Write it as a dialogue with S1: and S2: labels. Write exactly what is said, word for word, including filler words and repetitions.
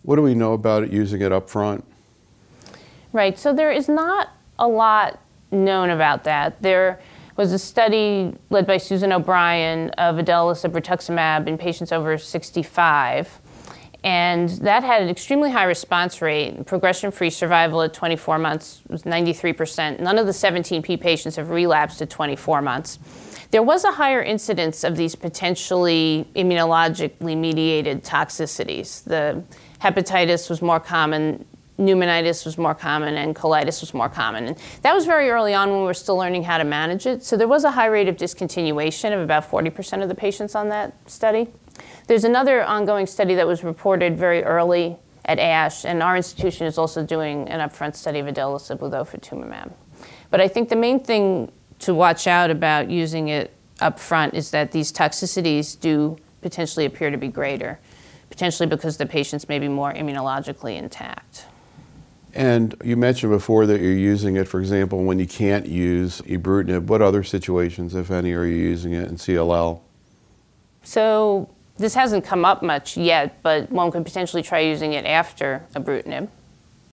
S1: What do we know about it using it up front?
S2: Right, so there is not a lot known about that. There was a study led by Susan O'Brien of idelalisib rituximab in patients over sixty-five, and that had an extremely high response rate. Progression-free survival at twenty-four months was ninety-three percent. None of the seventeen P patients have relapsed at twenty-four months. There was a higher incidence of these potentially immunologically mediated toxicities. The hepatitis was more common, pneumonitis was more common, and colitis was more common. And that was very early on when we were still learning how to manage it. So there was a high rate of discontinuation of about forty percent of the patients on that study. There's another ongoing study that was reported very early at ASH, and our institution is also doing an upfront study of idelalisib with ofatumumab. But I think the main thing to watch out about using it up front is that these toxicities do potentially appear to be greater, potentially because the patients may be more immunologically intact.
S1: And you mentioned before that you're using it, for example, when you can't use ibrutinib. What other situations, if any, are you using it in C L L?
S2: So this hasn't come up much yet, but one could potentially try using it after ibrutinib.